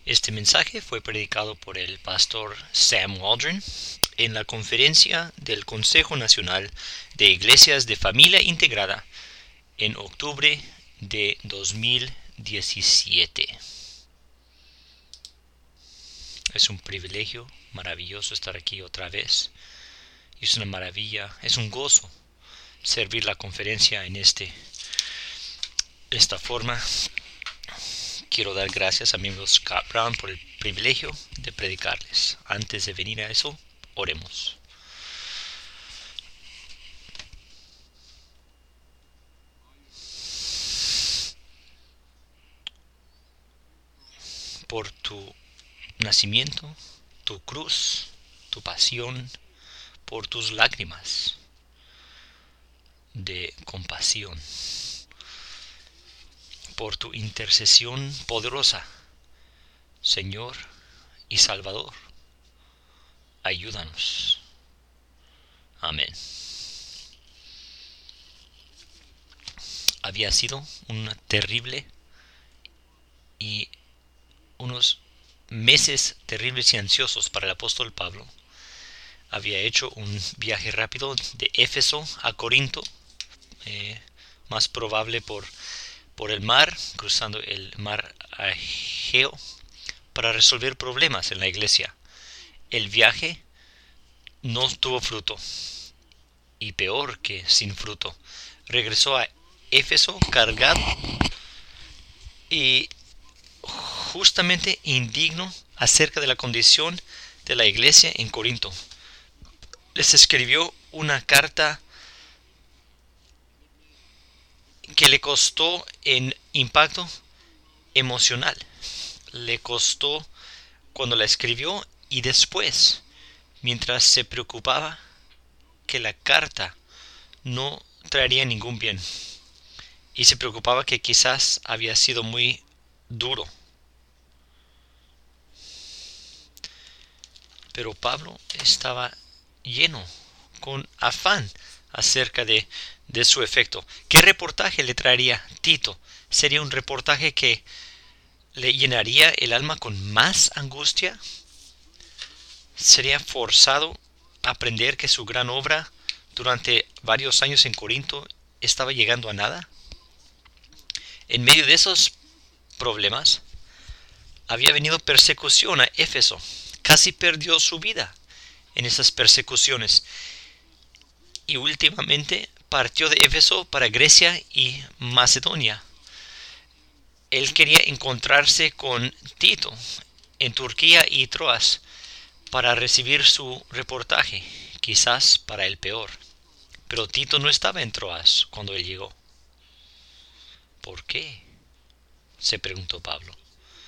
Este mensaje fue predicado por el pastor Sam Waldron en la conferencia del Consejo Nacional de Iglesias de Familia Integrada en octubre de 2017. Es un privilegio maravilloso estar aquí otra vez. Y es una maravilla, es un gozo servir la conferencia en esta forma. Quiero dar gracias a mi amigo Scott Brown por el privilegio de predicarles. Antes de venir a eso, oremos. Por tu nacimiento, tu cruz, tu pasión, por tus lágrimas de compasión, por tu intercesión poderosa, Señor y Salvador, ayúdanos. Amén. Había sido una terrible y unos meses terribles y ansiosos para el apóstol Pablo. Había hecho un viaje rápido de Éfeso a Corinto, más probable por el mar, cruzando el mar Egeo, para resolver problemas en la iglesia. El viaje no tuvo fruto, y peor que sin fruto. Regresó a Éfeso cargado y justamente indigno acerca de la condición de la iglesia en Corinto. Les escribió una carta que le costó en impacto emocional. Le costó cuando la escribió y después, mientras se preocupaba que la carta no traería ningún bien. Y se preocupaba que quizás había sido muy duro. Pero Pablo estaba lleno, con afán acerca de su efecto. ¿Qué reportaje le traería Tito? ¿Sería un reportaje que le llenaría el alma con más angustia? ¿Sería forzado a aprender que su gran obra durante varios años en Corinto estaba llegando a nada? En medio de esos problemas, había venido persecución a Éfeso. Casi perdió su vida en esas persecuciones. Y últimamente partió de Éfeso para Grecia y Macedonia. Él quería encontrarse con Tito en Turquía y Troas para recibir su reportaje, quizás para el peor. Pero Tito no estaba en Troas cuando él llegó. ¿Por qué?, se preguntó Pablo.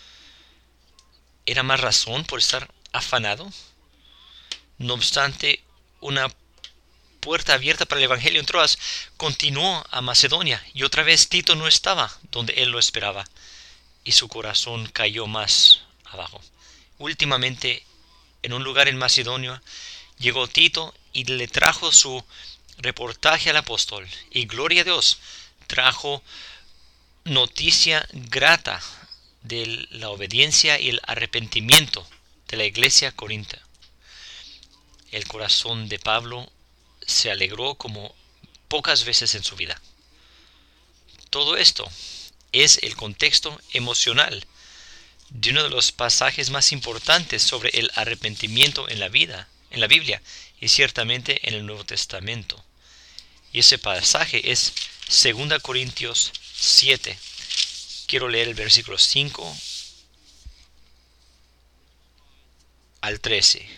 ¿Era más razón por estar afanado? No obstante, una puerta abierta para el evangelio en Troas, continuó a Macedonia y otra vez Tito no estaba donde él lo esperaba y su corazón cayó más abajo. Últimamente, en un lugar en Macedonia, llegó Tito y le trajo su reportaje al apóstol, y gloria a Dios, trajo noticia grata de la obediencia y el arrepentimiento de la iglesia corintia. El corazón de Pablo se alegró como pocas veces en su vida. Todo esto es el contexto emocional de uno de los pasajes más importantes sobre el arrepentimiento en la Biblia y ciertamente en el Nuevo Testamento. Y ese pasaje es 2 Corintios 7. Quiero leer el versículo 5 al 13.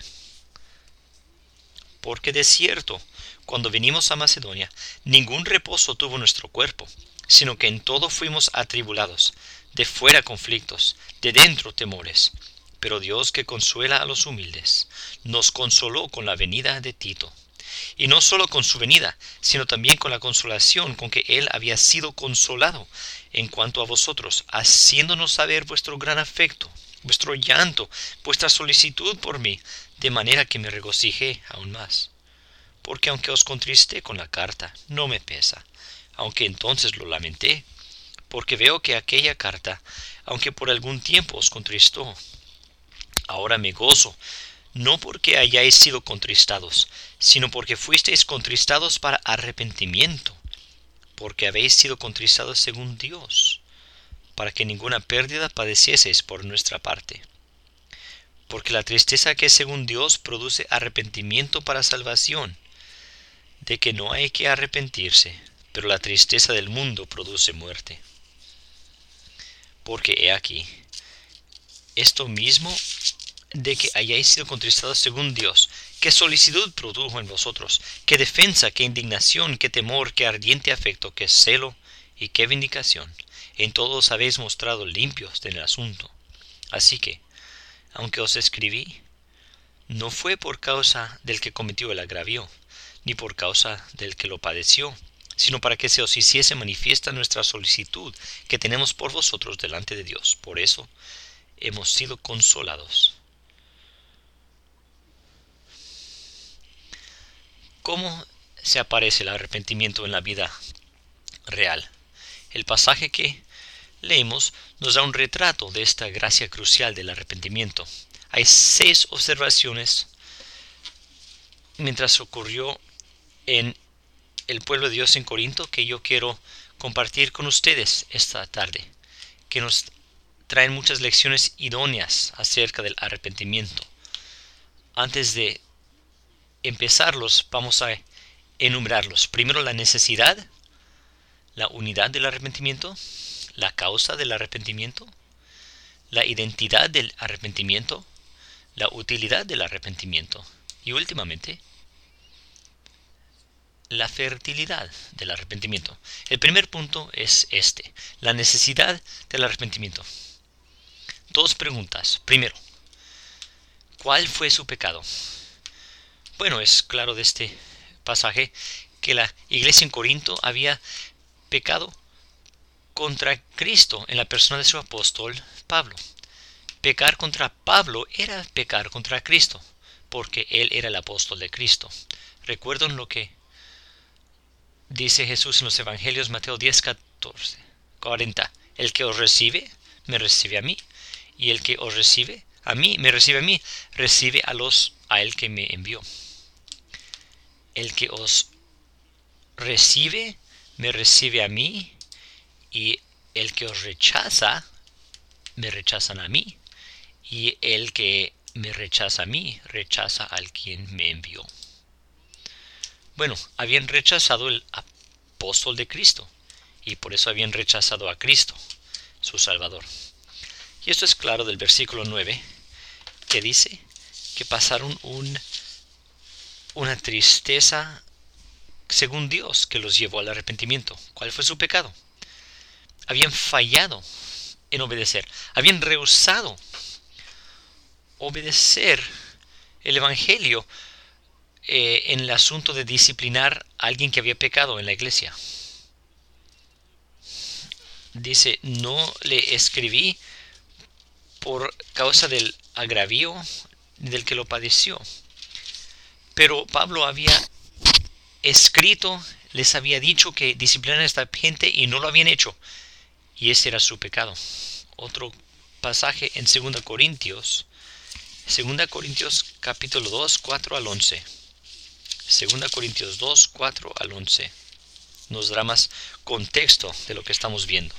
Porque de cierto, cuando vinimos a Macedonia, ningún reposo tuvo nuestro cuerpo, sino que en todo fuimos atribulados, de fuera conflictos, de dentro temores. Pero Dios, que consuela a los humildes, nos consoló con la venida de Tito. Y no solo con su venida, sino también con la consolación con que él había sido consolado en cuanto a vosotros, haciéndonos saber vuestro gran afecto, vuestro llanto, vuestra solicitud por mí, de manera que me regocijé aún más. Porque aunque os contristé con la carta, no me pesa, aunque entonces lo lamenté, porque veo que aquella carta, aunque por algún tiempo os contristó, ahora me gozo, no porque hayáis sido contristados, sino porque fuisteis contristados para arrepentimiento, porque habéis sido contristados según Dios, para que ninguna pérdida padecieseis por nuestra parte. Porque la tristeza que es según Dios produce arrepentimiento para salvación, de que no hay que arrepentirse, pero la tristeza del mundo produce muerte. Porque he aquí, esto mismo de que hayáis sido contristados según Dios, qué solicitud produjo en vosotros, qué defensa, qué indignación, qué temor, qué ardiente afecto, qué celo y qué vindicación. En todo os habéis mostrado limpios del asunto. Así que, aunque os escribí, no fue por causa del que cometió el agravio, ni por causa del que lo padeció, sino para que se os hiciese manifiesta nuestra solicitud que tenemos por vosotros delante de Dios. Por eso hemos sido consolados. ¿Cómo se aparece el arrepentimiento en la vida real? El pasaje que leemos nos da un retrato de esta gracia crucial del arrepentimiento. Hay 6 observaciones mientras ocurrió en el pueblo de Dios en Corinto que yo quiero compartir con ustedes esta tarde, que nos traen muchas lecciones idóneas acerca del arrepentimiento. Antes de empezarlos, vamos a enumerarlos. Primero, la necesidad, la unidad del arrepentimiento, la causa del arrepentimiento, la identidad del arrepentimiento, la utilidad del arrepentimiento y últimamente, la fertilidad del arrepentimiento. El primer punto es la necesidad del arrepentimiento. 2 preguntas. Primero, ¿cuál fue su pecado? Bueno, es claro de este pasaje que la iglesia en Corinto había pecado contra Cristo en la persona de su apóstol Pablo. Pecar contra Pablo era pecar contra Cristo, porque él era el apóstol de Cristo. ¿Recuerdan lo que dice Jesús en los Evangelios? Mateo 10, 40. El que os recibe, me recibe a mí, y el que os recibe a mí, me recibe a mí, recibe a él que me envió. El que os recibe, me recibe a mí, y el que os rechaza, me rechazan a mí, y el que me rechaza a mí, rechaza al quien me envió. Bueno, habían rechazado el apóstol de Cristo, y por eso habían rechazado a Cristo, su Salvador. Y esto es claro del versículo 9, que dice que pasaron una tristeza según Dios que los llevó al arrepentimiento. ¿Cuál fue su pecado? Habían fallado en obedecer, habían rehusado obedecer el Evangelio en el asunto de disciplinar a alguien que había pecado en la iglesia. Dice, no le escribí por causa del agravio del que lo padeció. Pero Pablo había escrito, les había dicho que disciplinaran a esta gente y no lo habían hecho. Y ese era su pecado. Otro pasaje en 2 Corintios capítulo 2, 4 al 11. 2 Corintios 2, 4 al 11. Nos dará más contexto de lo que estamos viendo.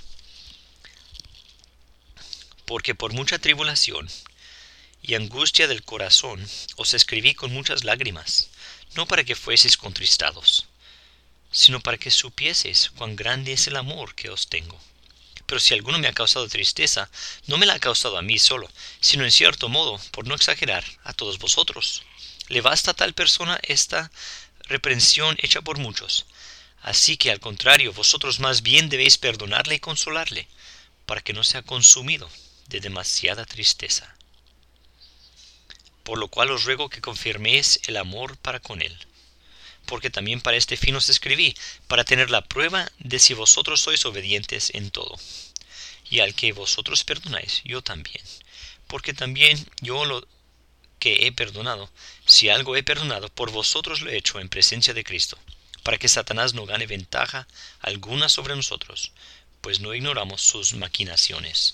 Porque por mucha tribulación y angustia del corazón os escribí con muchas lágrimas, no para que fueseis contristados, sino para que supieseis cuán grande es el amor que os tengo. Pero si alguno me ha causado tristeza, no me la ha causado a mí solo, sino en cierto modo, por no exagerar, a todos vosotros. Le basta a tal persona esta reprensión hecha por muchos. Así que al contrario, vosotros más bien debéis perdonarle y consolarle, para que no sea consumido de demasiada tristeza. Por lo cual os ruego que confirméis el amor para con él. Porque también para este fin os escribí, para tener la prueba de si vosotros sois obedientes en todo. Y al que vosotros perdonáis, yo también. Porque también yo lo que he perdonado, si algo he perdonado, por vosotros lo he hecho en presencia de Cristo, para que Satanás no gane ventaja alguna sobre nosotros, pues no ignoramos sus maquinaciones.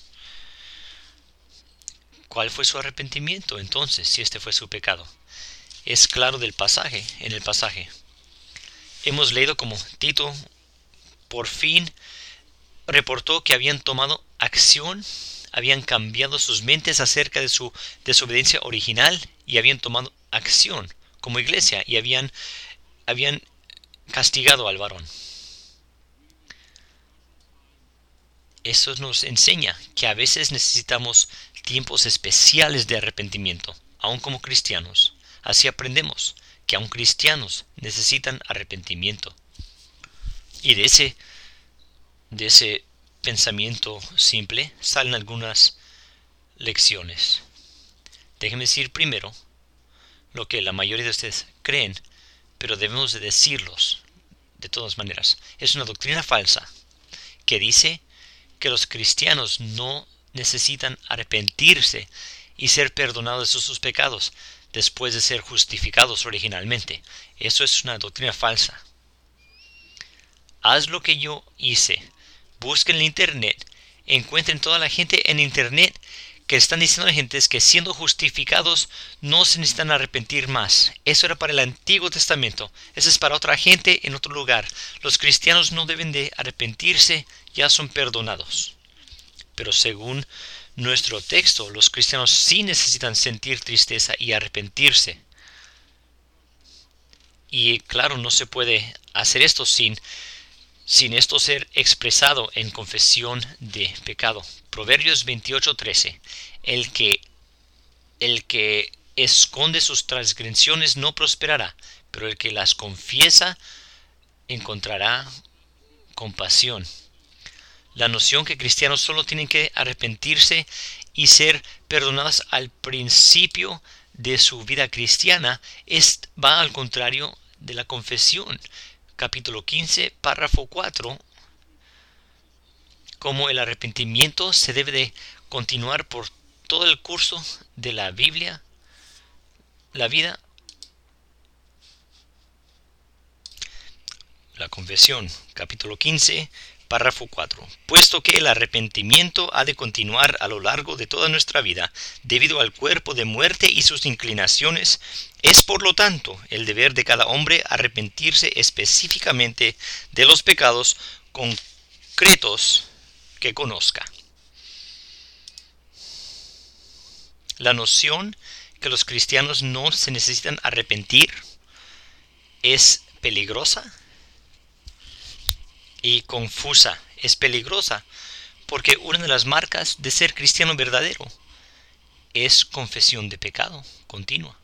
¿Cuál fue su arrepentimiento entonces, si este fue su pecado? Es claro en el pasaje. Hemos leído como Tito por fin reportó que habían tomado acción, habían cambiado sus mentes acerca de su desobediencia original y habían tomado acción como iglesia y habían castigado al varón. Eso nos enseña que a veces necesitamos tiempos especiales de arrepentimiento, aun como cristianos. Así aprendemos que aun cristianos necesitan arrepentimiento. Y de ese pensamiento simple salen algunas lecciones. Déjenme decir primero lo que la mayoría de ustedes creen, pero debemos de decirlos de todas maneras. Es una doctrina falsa que dice que los cristianos no necesitan arrepentirse y ser perdonados de sus pecados después de ser justificados originalmente. Eso es una doctrina falsa. Haz lo que yo hice. Busquen en internet. Encuentren toda la gente en internet que están diciendo a la gente que siendo justificados no se necesitan arrepentir más. Eso era para el Antiguo Testamento. Eso es para otra gente en otro lugar. Los cristianos no deben de arrepentirse, ya son perdonados. Pero según nuestro texto, los cristianos sí necesitan sentir tristeza y arrepentirse. Y claro, no se puede hacer esto sin esto ser expresado en confesión de pecado. Proverbios 28:13. El que esconde sus transgresiones no prosperará, pero el que las confiesa encontrará compasión. La noción que cristianos solo tienen que arrepentirse y ser perdonados al principio de su vida cristiana va al contrario de la confesión. Capítulo 15, párrafo 4, como el arrepentimiento se debe de continuar por todo el curso de la Biblia, la vida, la confesión, capítulo 15, párrafo 4. Puesto que el arrepentimiento ha de continuar a lo largo de toda nuestra vida, debido al cuerpo de muerte y sus inclinaciones, es por lo tanto el deber de cada hombre arrepentirse específicamente de los pecados concretos que conozca. La noción que los cristianos no se necesitan arrepentir es peligrosa y confusa. Es peligrosa porque una de las marcas de ser cristiano verdadero es confesión de pecado continua.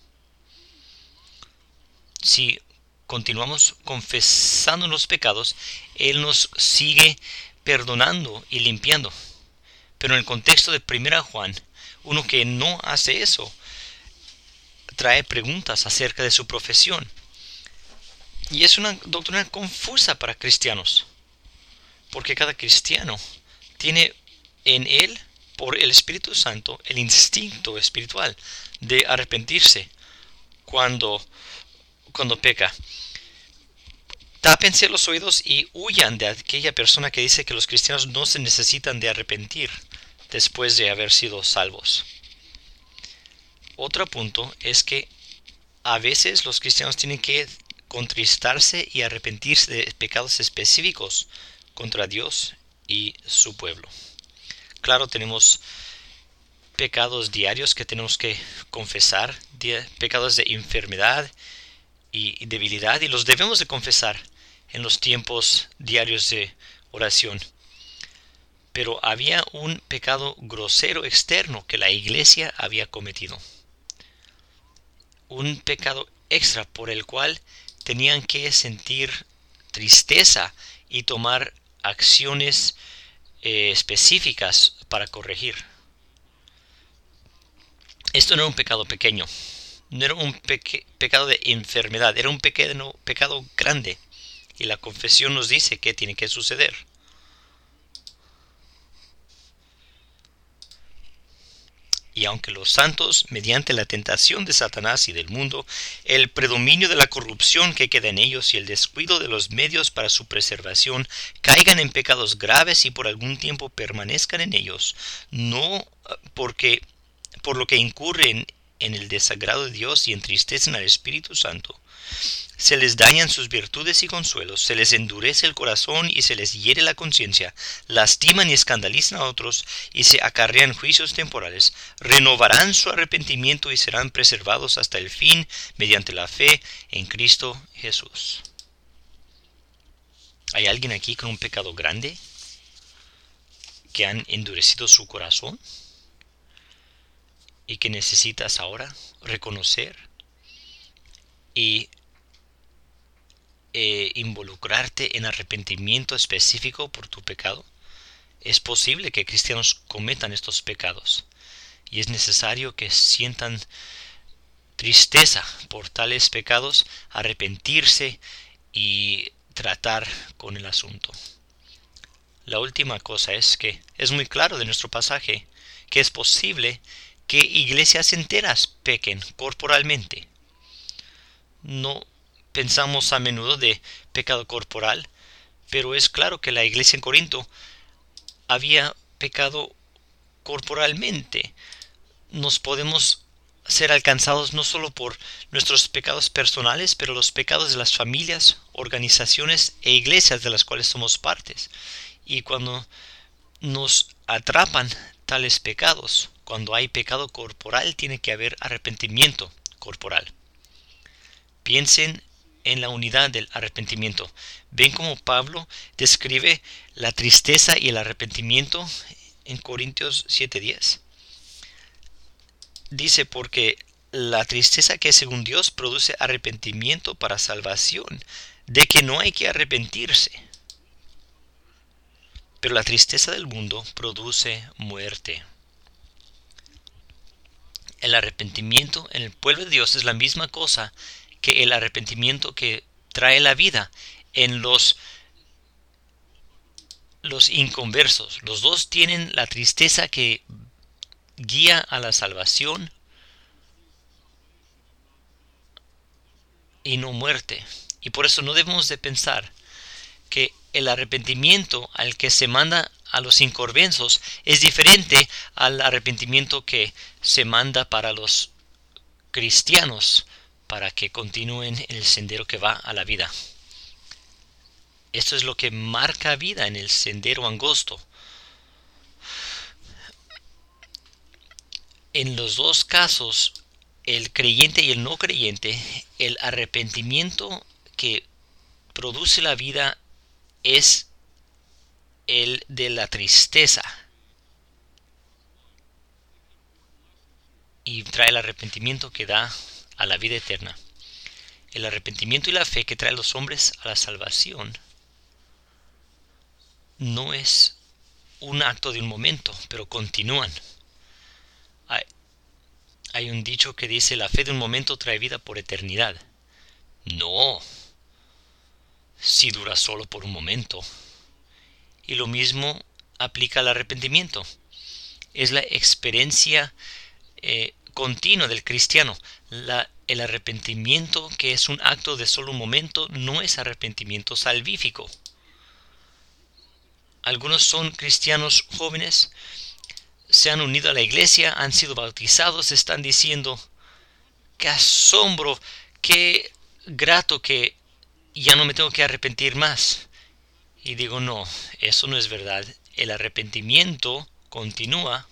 Si continuamos confesando los pecados, Él nos sigue perdonando y limpiando. Pero en el contexto de 1 Juan, uno que no hace eso trae preguntas acerca de su profesión. Y es una doctrina confusa para cristianos, porque cada cristiano tiene en él, por el Espíritu Santo, el instinto espiritual de arrepentirse cuando peca. Tápense los oídos y huyan de aquella persona que dice que los cristianos no se necesitan de arrepentir después de haber sido salvos. Otro punto es que a veces los cristianos tienen que contristarse y arrepentirse de pecados específicos contra Dios y su pueblo. Claro, tenemos pecados diarios que tenemos que confesar, pecados de enfermedad y debilidad, y los debemos de confesar en los tiempos diarios de oración. Pero había un pecado grosero externo que la iglesia había cometido. Un pecado extra por el cual tenían que sentir tristeza y tomar acciones específicas para corregir. Esto no era un pecado pequeño, no era un pecado de enfermedad, era un pecado grande. Y la confesión nos dice qué tiene que suceder. Y aunque los santos, mediante la tentación de Satanás y del mundo, el predominio de la corrupción que queda en ellos y el descuido de los medios para su preservación, caigan en pecados graves y por algún tiempo permanezcan en ellos, no porque por lo que incurren en el desagrado de Dios y entristecen al Espíritu Santo, se les dañan sus virtudes y consuelos, se les endurece el corazón y se les hiere la conciencia, lastiman y escandalizan a otros y se acarrean juicios temporales, renovarán su arrepentimiento y serán preservados hasta el fin mediante la fe en Cristo Jesús. ¿Hay alguien aquí con un pecado grande que han endurecido su corazón y que necesitas ahora reconocer y involucrarte en arrepentimiento específico por tu pecado? Es posible que cristianos cometan estos pecados y es necesario que sientan tristeza por tales pecados, arrepentirse y tratar con el asunto. La última cosa es que es muy claro de nuestro pasaje que es posible que iglesias enteras pequen corporalmente. No pensamos a menudo de pecado corporal, pero es claro que la iglesia en Corinto había pecado corporalmente. Nos podemos ser alcanzados no solo por nuestros pecados personales, pero los pecados de las familias, organizaciones e iglesias de las cuales somos partes. Y cuando nos atrapan tales pecados, cuando hay pecado corporal, tiene que haber arrepentimiento corporal. Piensen en la unidad del arrepentimiento. ¿Ven cómo Pablo describe la tristeza y el arrepentimiento en Corintios 7:10? Dice, porque la tristeza que es según Dios produce arrepentimiento para salvación, de que no hay que arrepentirse. Pero la tristeza del mundo produce muerte. El arrepentimiento en el pueblo de Dios es la misma cosa que el arrepentimiento que trae la vida en los inconversos. Los dos tienen la tristeza que guía a la salvación y no muerte. Y por eso no debemos de pensar que el arrepentimiento al que se manda a los inconversos es diferente al arrepentimiento que se manda para los cristianos, para que continúen en el sendero que va a la vida. Esto es lo que marca vida en el sendero angosto. En los dos casos, el creyente y el no creyente, el arrepentimiento que produce la vida es el de la tristeza y trae el arrepentimiento que da a la vida eterna. El arrepentimiento y la fe que trae a los hombres a la salvación no es un acto de un momento, pero continúan. Hay un dicho que dice: la fe de un momento trae vida por eternidad. No, si dura solo por un momento. Y lo mismo aplica al arrepentimiento. Es la experiencia continua del cristiano. El arrepentimiento, que es un acto de solo un momento, no es arrepentimiento salvífico. Algunos son cristianos jóvenes, se han unido a la iglesia, han sido bautizados, están diciendo: ¡qué asombro! ¡Qué grato que ya no me tengo que arrepentir más! Y digo, no, eso no es verdad. El arrepentimiento continúa.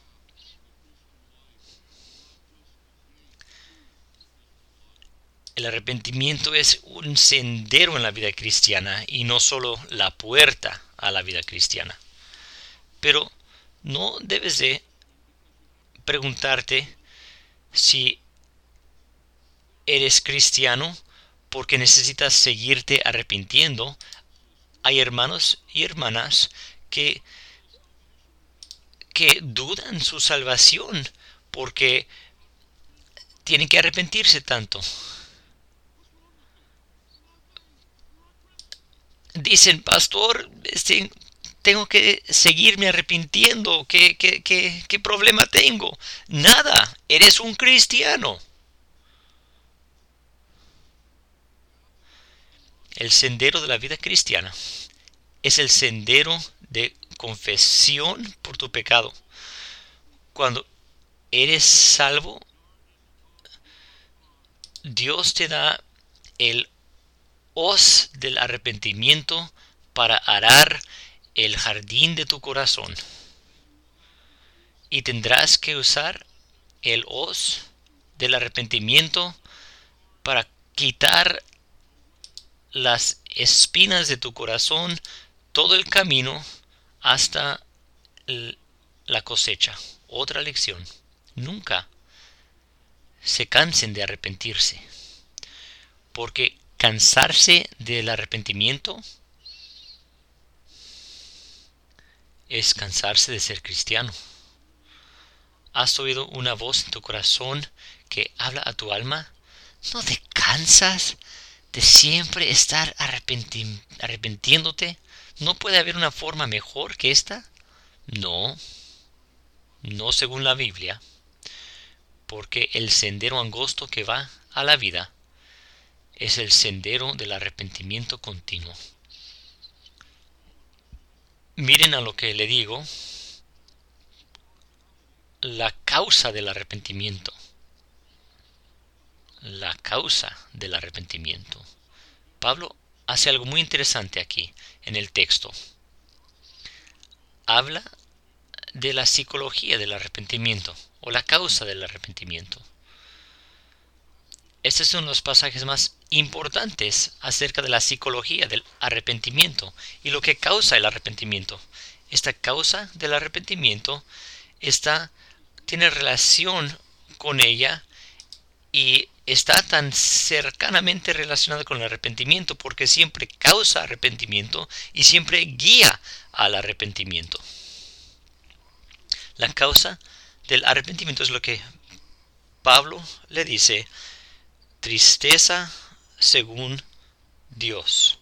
El arrepentimiento es un sendero en la vida cristiana y no solo la puerta a la vida cristiana. Pero no debes de preguntarte si eres cristiano porque necesitas seguirte arrepintiendo. Hay hermanos y hermanas que dudan su salvación porque tienen que arrepentirse tanto. Dicen: pastor, tengo que seguirme arrepintiendo? ¿Qué problema tengo? Nada, eres un cristiano. El sendero de la vida cristiana es el sendero de confesión por tu pecado. Cuando eres salvo, Dios te da el hoz del arrepentimiento para arar el jardín de tu corazón. Y tendrás que usar el hoz del arrepentimiento para quitar las espinas de tu corazón todo el camino hasta la cosecha. Otra lección: nunca se cansen de arrepentirse, porque cansarse del arrepentimiento es cansarse de ser cristiano. ¿Has oído una voz en tu corazón que habla a tu alma? ¿No te cansas de siempre estar arrepintiéndote? ¿No puede haber una forma mejor que esta? No, no según la Biblia, porque el sendero angosto que va a la vida es el sendero del arrepentimiento continuo. Miren a lo que le digo, la causa del arrepentimiento. La causa del arrepentimiento. Pablo hace algo muy interesante aquí en el texto. Habla de la psicología del arrepentimiento o la causa del arrepentimiento. Este es uno de los pasajes más importantes acerca de la psicología del arrepentimiento y lo que causa el arrepentimiento. Esta causa del arrepentimiento tiene relación con ella y está tan cercanamente relacionada con el arrepentimiento porque siempre causa arrepentimiento y siempre guía al arrepentimiento. La causa del arrepentimiento es lo que Pablo le dice: tristeza según Dios.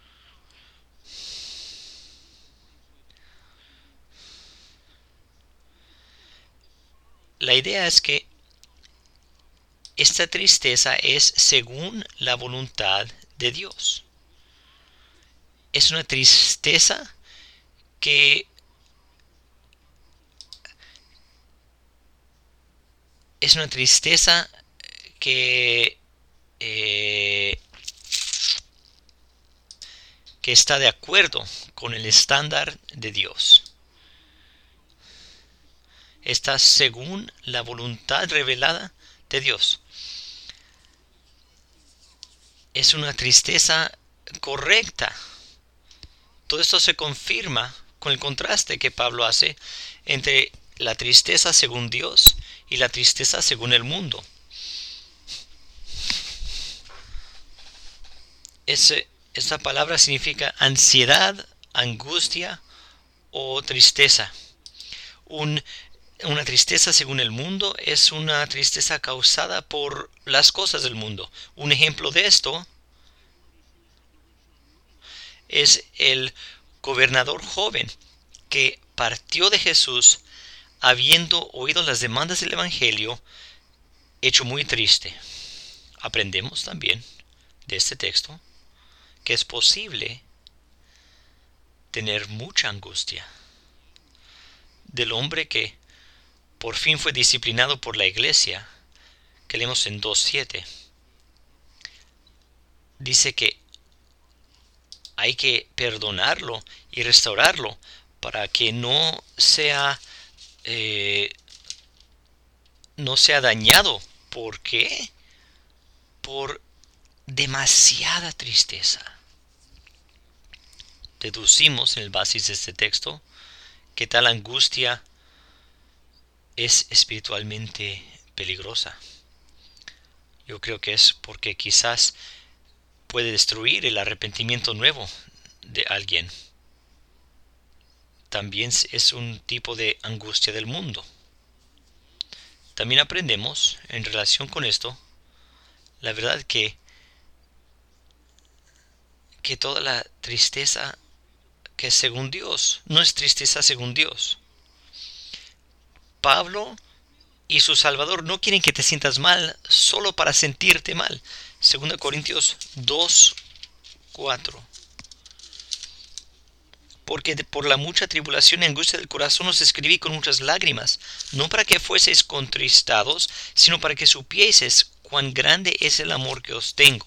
La idea es que esta tristeza es según la voluntad de Dios. Es una tristeza que que está de acuerdo con el estándar de Dios. Está según la voluntad revelada de Dios. Es una tristeza correcta. Todo esto se confirma con el contraste que Pablo hace entre la tristeza según Dios y la tristeza según el mundo. Esta palabra significa ansiedad, angustia o tristeza. Una tristeza según el mundo es una tristeza causada por las cosas del mundo. Un ejemplo de esto es el gobernador joven que partió de Jesús habiendo oído las demandas del Evangelio, hecho muy triste. Aprendemos también de este texto que es posible tener mucha angustia. Del hombre que por fin fue disciplinado por la iglesia, que leemos en 2:7, dice que hay que perdonarlo y restaurarlo para que no sea dañado. ¿Por qué? Por demasiada tristeza. Deducimos en el basis de este texto que tal angustia es espiritualmente peligrosa. Yo creo que es porque quizás puede destruir el arrepentimiento nuevo de alguien. También es un tipo de angustia del mundo. También aprendemos en relación con esto la verdad que toda la tristeza que es según Dios, no es tristeza según Dios. Pablo y su Salvador no quieren que te sientas mal solo para sentirte mal. 2 Corintios 2:4. Porque por la mucha tribulación y angustia del corazón os escribí con muchas lágrimas, no para que fueseis contristados, sino para que supieseis cuán grande es el amor que os tengo.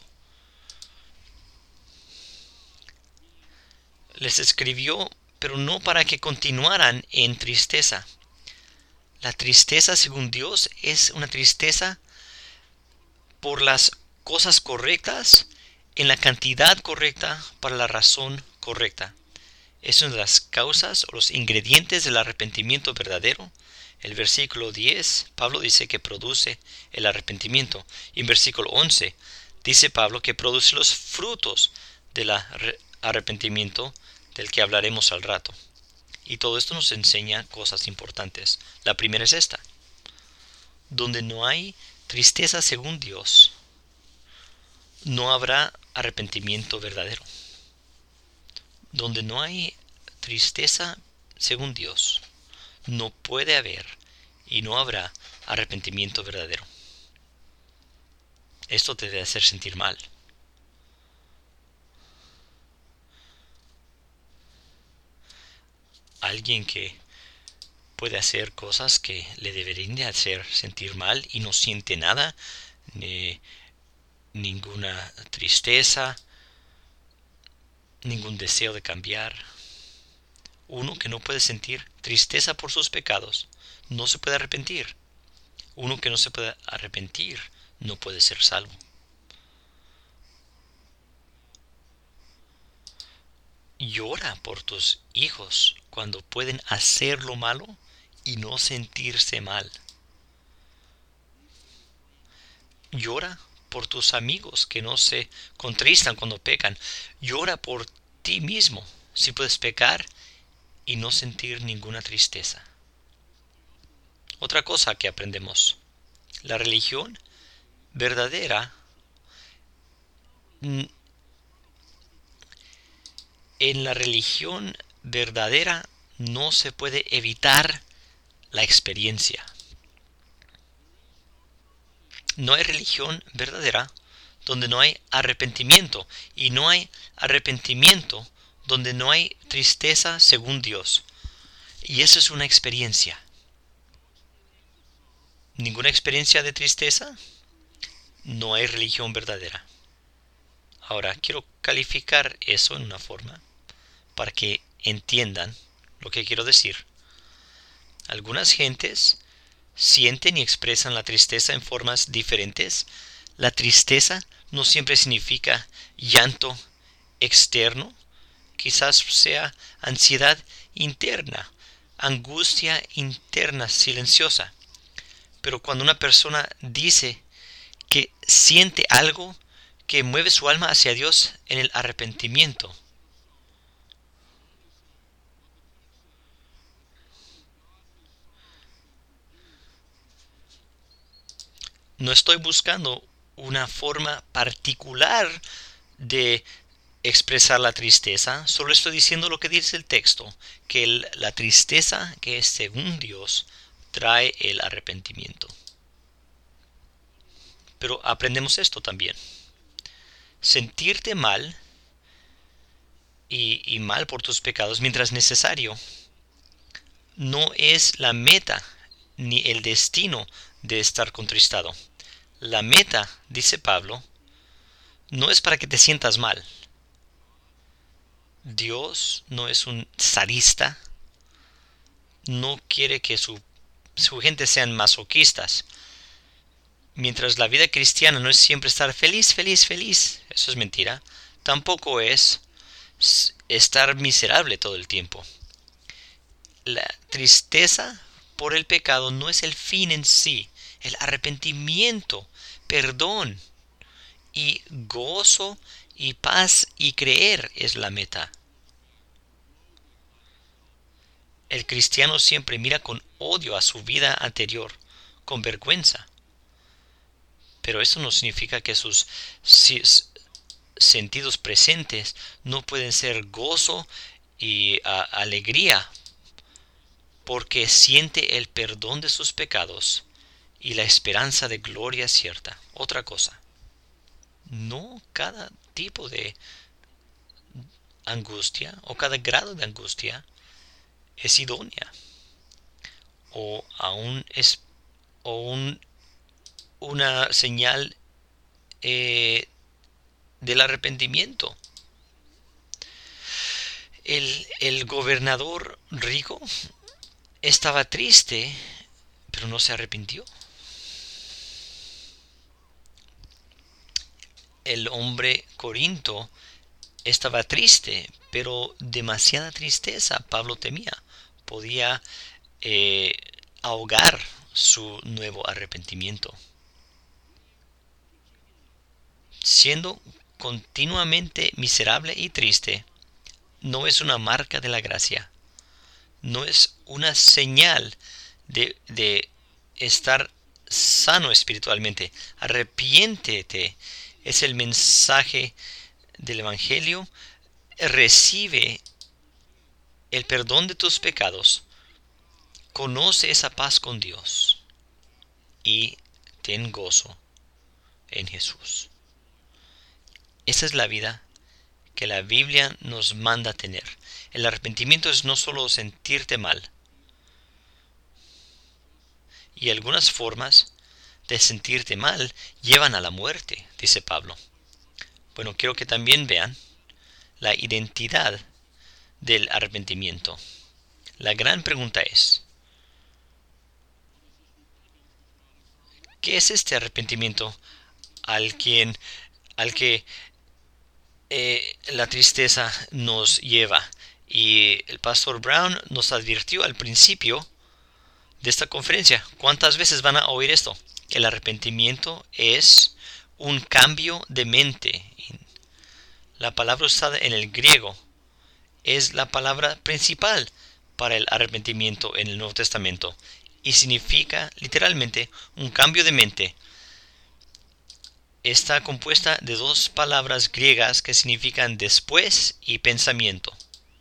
Les escribió, pero no para que continuaran en tristeza. La tristeza, según Dios, es una tristeza por las cosas correctas, en la cantidad correcta, para la razón correcta. Es una de las causas o los ingredientes del arrepentimiento verdadero. El versículo 10, Pablo dice que produce el arrepentimiento. Y en versículo 11, dice Pablo que produce los frutos del arrepentimiento, del que hablaremos al rato. Y todo esto nos enseña cosas importantes. La primera es esta: donde no hay tristeza según Dios, no habrá arrepentimiento verdadero. Donde no hay tristeza según Dios, no puede haber y no habrá arrepentimiento verdadero. Esto te debe hacer sentir mal. Alguien que puede hacer cosas que le deberían de hacer sentir mal y no siente nada, ninguna tristeza, ningún deseo de cambiar. Uno que no puede sentir tristeza por sus pecados no se puede arrepentir. Uno que no se puede arrepentir no puede ser salvo. Llora por tus hijos cuando pueden hacer lo malo y no sentirse mal. Llora por tus amigos que no se contristan cuando pecan. Llora por ti mismo si puedes pecar y no sentir ninguna tristeza. Otra cosa que aprendemos: la religión verdadera, en la religión verdadera no se puede evitar la experiencia. No hay religión verdadera donde no hay arrepentimiento, y no hay arrepentimiento donde no hay tristeza según Dios. Y eso es una experiencia. Ninguna experiencia de tristeza, no hay religión verdadera. Ahora, quiero calificar eso en una forma para que entiendan lo que quiero decir. Algunas gentes sienten y expresan la tristeza en formas diferentes. La tristeza no siempre significa llanto externo. Quizás sea ansiedad interna, angustia interna silenciosa. Pero cuando una persona dice que siente algo que mueve su alma hacia Dios en el arrepentimiento, no estoy buscando una forma particular de expresar la tristeza, solo estoy diciendo lo que dice el texto, que la tristeza que es según Dios trae el arrepentimiento. Pero aprendemos esto también: sentirte mal y mal por tus pecados mientras necesario no es la meta ni el destino de estar contristado. La meta, dice Pablo, no es para que te sientas mal. Dios no es un sadista, no quiere que su gente sean masoquistas. Mientras la vida cristiana no es siempre estar feliz, feliz, feliz, eso es mentira. Tampoco es estar miserable todo el tiempo. La tristeza por el pecado no es el fin en sí. El arrepentimiento, perdón y gozo y paz y creer es la meta. El cristiano siempre mira con odio a su vida anterior, con vergüenza. Pero eso no significa que sus sentidos presentes no pueden ser gozo y alegría porque siente el perdón de sus pecados y la esperanza de gloria cierta. Otra cosa, no cada tipo de angustia o cada grado de angustia es idónea o aún es o una señal del arrepentimiento. El gobernador rico estaba triste, pero no se arrepintió. El hombre Corinto estaba triste, pero demasiada tristeza Pablo temía. Podía eh, ahogar su nuevo arrepentimiento. Siendo continuamente miserable y triste, no es una marca de la gracia. No es una señal de estar sano espiritualmente. Arrepiéntete. Es el mensaje del Evangelio. Recibe el perdón de tus pecados. Conoce esa paz con Dios. Y ten gozo en Jesús. Esa es la vida que la Biblia nos manda tener. El arrepentimiento es no solo sentirte mal. Y algunas formas de sentirte mal llevan a la muerte, dice Pablo. Bueno, quiero que también vean la identidad del arrepentimiento. La gran pregunta es, ¿qué es este arrepentimiento al que la tristeza nos lleva? Y el pastor Brown nos advirtió al principio de esta conferencia. ¿Cuántas veces van a oír esto? El arrepentimiento es un cambio de mente. La palabra usada en el griego es la palabra principal para el arrepentimiento en el Nuevo Testamento y significa literalmente un cambio de mente. Está compuesta de dos palabras griegas que significan después y pensamiento.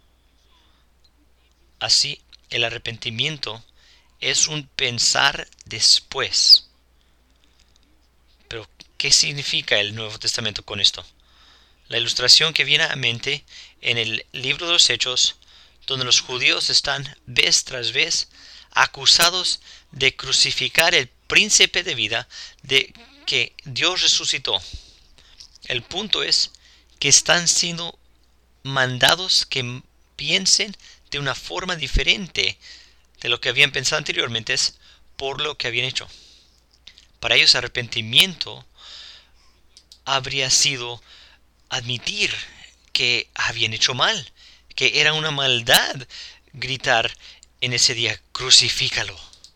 Así, el arrepentimiento es un pensar después. Pero, ¿qué significa el Nuevo Testamento con esto? La ilustración que viene a mente en el libro de los Hechos, donde los judíos están vez tras vez acusados de crucificar el príncipe de vida de que Dios resucitó. El punto es que están siendo mandados que piensen de una forma diferente de lo que habían pensado anteriormente es por lo que habían hecho. Para ellos arrepentimiento habría sido admitir que habían hecho mal, que era una maldad gritar en ese día, crucifícalo.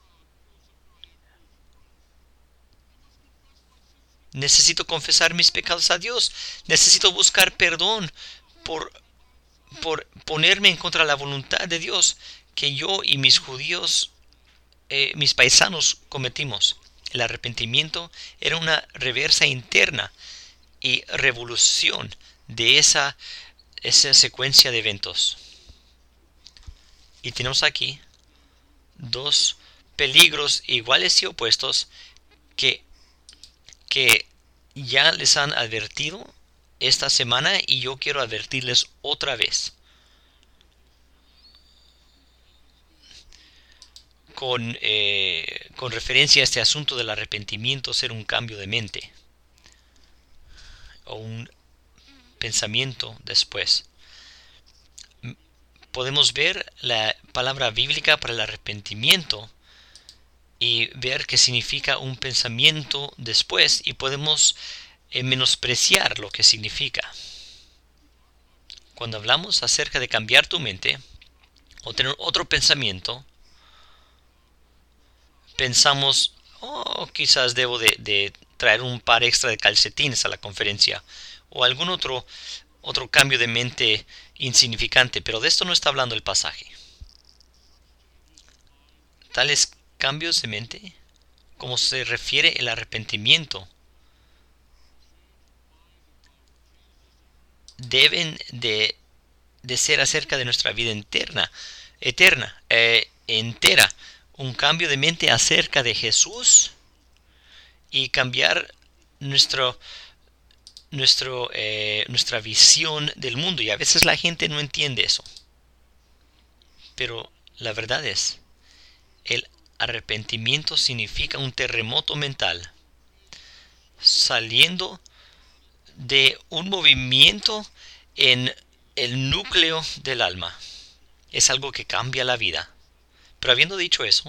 Necesito confesar mis pecados a Dios. Necesito buscar perdón por ponerme en contra de la voluntad de Dios que yo y mis judíos, mis paisanos cometimos. El arrepentimiento era una reversa interna y revolución de esa secuencia de eventos. Y tenemos aquí dos peligros iguales y opuestos que ya les han advertido esta semana y yo quiero advertirles otra vez. Con referencia a este asunto del arrepentimiento ser un cambio de mente o un pensamiento después. Podemos ver la palabra bíblica para el arrepentimiento y ver qué significa un pensamiento después y podemos menospreciar lo que significa. Cuando hablamos acerca de cambiar tu mente o tener otro pensamiento, pensamos, quizás debo de traer un par extra de calcetines a la conferencia o algún otro cambio de mente insignificante, pero de esto no está hablando el pasaje. Tales cambios de mente, como se refiere el arrepentimiento, deben de de ser acerca de nuestra vida entera. Un cambio de mente acerca de Jesús y cambiar nuestra visión del mundo. Y a veces la gente no entiende eso. Pero la verdad es, el arrepentimiento significa un terremoto mental, saliendo de un movimiento en el núcleo del alma. Es algo que cambia la vida. Pero habiendo dicho eso,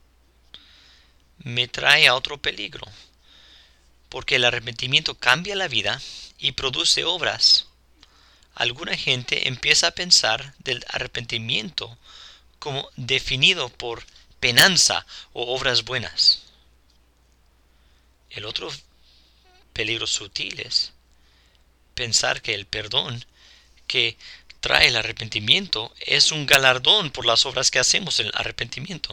me trae a otro peligro, porque el arrepentimiento cambia la vida y produce obras. Alguna gente empieza a pensar del arrepentimiento como definido por penanza o obras buenas. El otro peligro sutil es pensar que el perdón que trae el arrepentimiento es un galardón por las obras que hacemos en el arrepentimiento.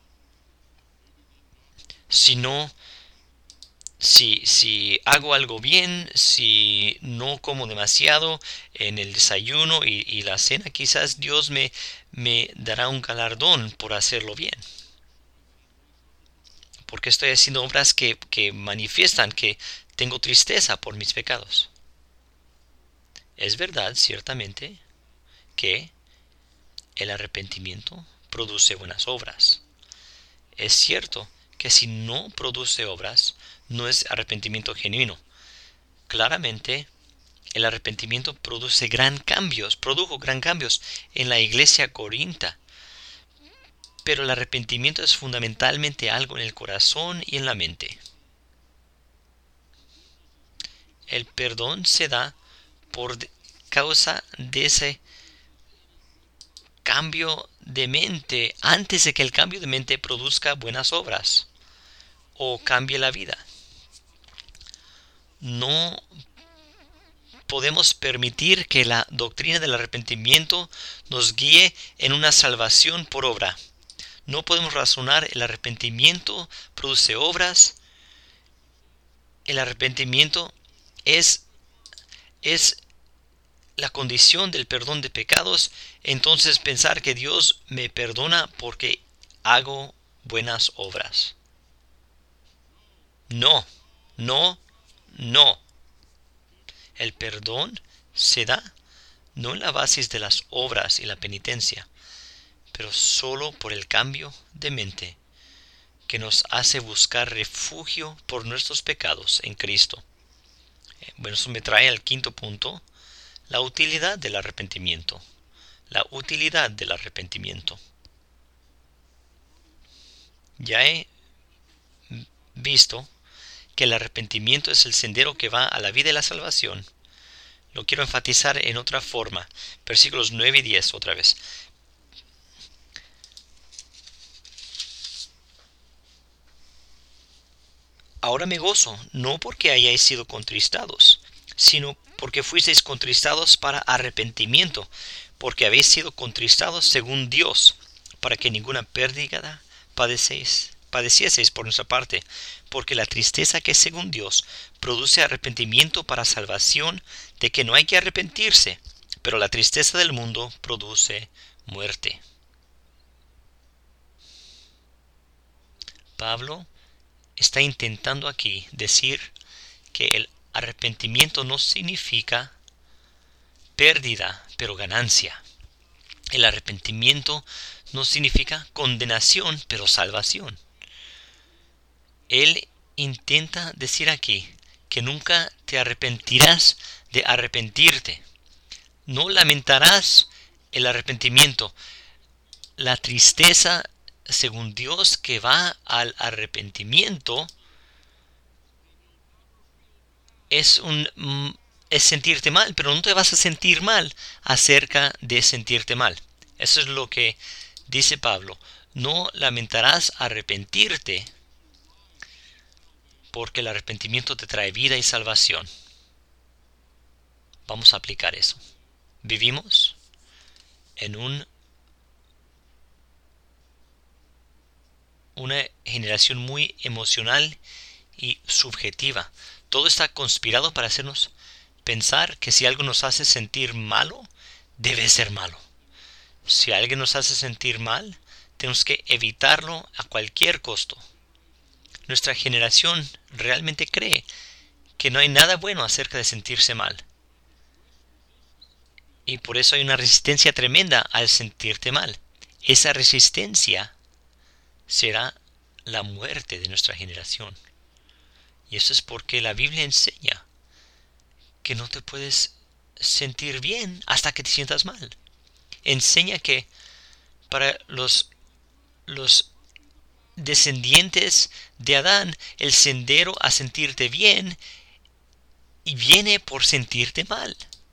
Si hago algo bien, si no como demasiado en el desayuno y la cena, quizás Dios me dará un galardón por hacerlo bien. Porque estoy haciendo obras que manifiestan que tengo tristeza por mis pecados. Es verdad, ciertamente, que el arrepentimiento produce buenas obras. Es cierto que si no produce obras, no es arrepentimiento genuino. Claramente, el arrepentimiento produjo gran cambios en la iglesia corinta. Pero el arrepentimiento es fundamentalmente algo en el corazón y en la mente. El perdón se da por causa de ese cambio de mente antes de que el cambio de mente produzca buenas obras o cambie la vida. No podemos permitir que la doctrina del arrepentimiento nos guíe en una salvación por obra. No podemos razonar el arrepentimiento produce obras. El arrepentimiento es la condición del perdón de pecados. Entonces pensar que Dios me perdona porque hago buenas obras. No. El perdón se da no en la base de las obras y la penitencia, pero solo por el cambio de mente que nos hace buscar refugio por nuestros pecados en Cristo. Bueno, eso me trae al quinto punto, la utilidad del arrepentimiento. La utilidad del arrepentimiento. Ya he visto que el arrepentimiento es el sendero que va a la vida y la salvación. Lo quiero enfatizar en otra forma. Versículos 9 y 10 otra vez. Ahora me gozo, no porque hayáis sido contristados, sino porque fuisteis contristados para arrepentimiento, porque habéis sido contristados según Dios, para que ninguna pérdida padecieseis por nuestra parte, porque la tristeza que es según Dios produce arrepentimiento para salvación, de que no hay que arrepentirse, pero la tristeza del mundo produce muerte. Pablo está intentando aquí decir que el arrepentimiento no significa pérdida, pero ganancia. El arrepentimiento no significa condenación, pero salvación. Él intenta decir aquí que nunca te arrepentirás de arrepentirte. No lamentarás el arrepentimiento. La tristeza, según Dios, que va al arrepentimiento es sentirte mal, pero no te vas a sentir mal acerca de sentirte mal. Eso es lo que dice Pablo. No lamentarás arrepentirte, porque el arrepentimiento te trae vida y salvación. Vamos a aplicar eso. Vivimos en una generación muy emocional y subjetiva. Todo está conspirado para hacernos pensar que si algo nos hace sentir malo, debe ser malo. Si alguien nos hace sentir mal, tenemos que evitarlo a cualquier costo. Nuestra generación realmente cree que no hay nada bueno acerca de sentirse mal. Y por eso hay una resistencia tremenda al sentirte mal. Esa resistencia será la muerte de nuestra generación. Y eso es porque la Biblia enseña que no te puedes sentir bien hasta que te sientas mal. Enseña que para los descendientes de Adán, el sendero a sentirte bien y viene por sentirte mal.